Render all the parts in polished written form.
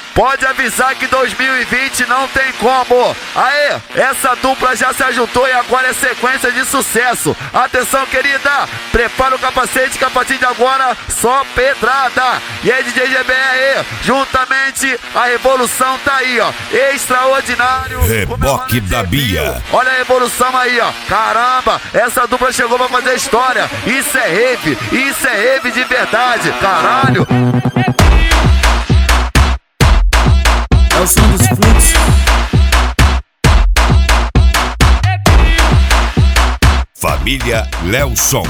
Pode avisar que 2020 não tem como. Aê, essa dupla já se ajuntou e agora é sequência de sucesso. Atenção, querida, prepara o capacete que a partir de agora só pedrada. E aí, DJ GBR, juntamente a revolução tá aí, ó. Extraordinário. Reboque da Bia. Olha a revolução aí, ó. Caramba, essa dupla chegou pra fazer história. Isso é rave de verdade. Caralho. É o som dos fluxos. Família Lelson.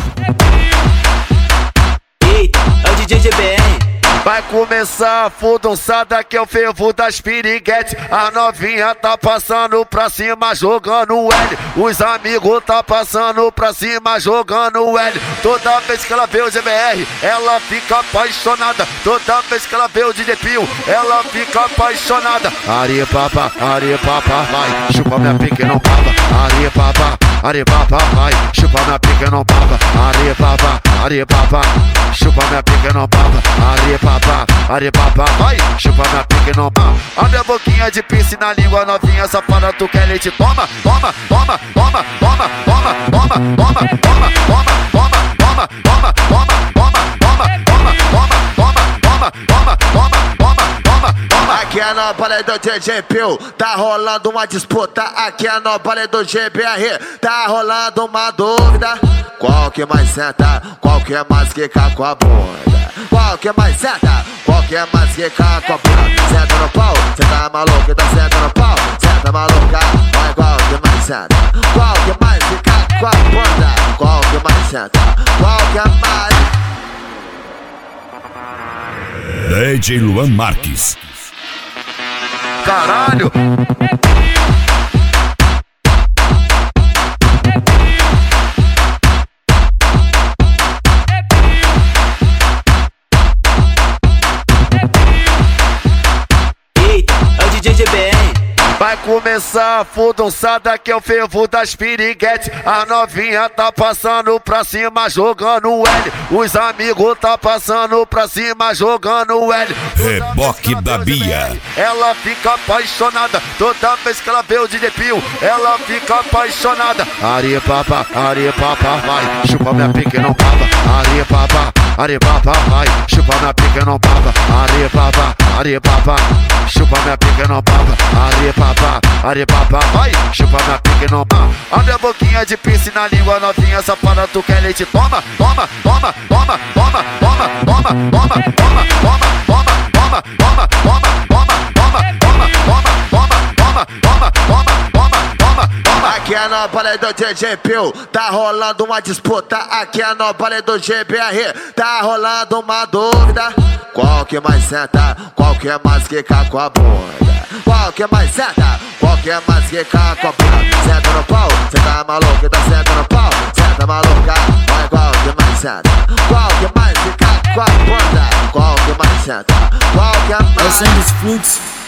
Eita, é o DJ GBR. Vai começar a fudunçada que é o fervo das piriguetes. A novinha tá passando pra cima jogando o L. Os amigos tá passando pra cima jogando o L. Toda vez que ela vê o GBR, ela fica apaixonada. Toda vez que ela vê o DJ Pio, ela fica apaixonada. Areia papa, vai, chupa minha pique não baba. Areia papa, vai, chupa minha pique não baba. Areia papa, chupa minha pique não baba. Areia papa, vai, chupa minha pique não baba. Abre a boquinha de pince na língua novinha, safada, tu quer leite? Toma. Aqui é no baile do DJ Pio, tá rolando uma disputa. Aqui é no baile do GBR, tá rolando uma dúvida. Qual que mais senta? Qual que é mais quica com a bunda? Qual que é mais senta? Qual que é mais quica com a bunda? Senta no pau, cê tá maluco, então senta no pau. Senta maluca, vai qual que mais senta? Qual que mais quica com a bunda? Qual que mais senta? Qual que é mais? DJ Luan Marques. Caralho. Eita, é o DJ GBR. Vai começar a fudunçada que é o fervo das piriguetes. A novinha tá passando pra cima jogando o L. Os amigos tá passando pra cima jogando o L. Reboque da Bia. Ela fica apaixonada. Toda vez que ela vê o DJ Pio, ela fica apaixonada. Areia papa, vai, chupa minha pique não baba. Areia papa, vai, chupa minha pique não baba. Areia papa, chupa minha pique não baba. Areia papa, vai, chupa minha pique não baba. Abre a boquinha de pince na língua novinha, safada, tu quer leite? Toma. Aqui é no baile do DJ Pio, tá rolando uma disputa. Aqui é no baile do GBR, tá rolando uma dúvida. Qual que mais senta? Qual que é mais quica com a bunda? Qual que mais senta? Qual que é mais quica com a bunda? Senta no pau, cê tá maluco, então senta no pau. Senta maluca, vai qual que mais senta? Qual que mais quica com a bunda? Qual que mais senta? Qual que É o mais? som dos fluxos.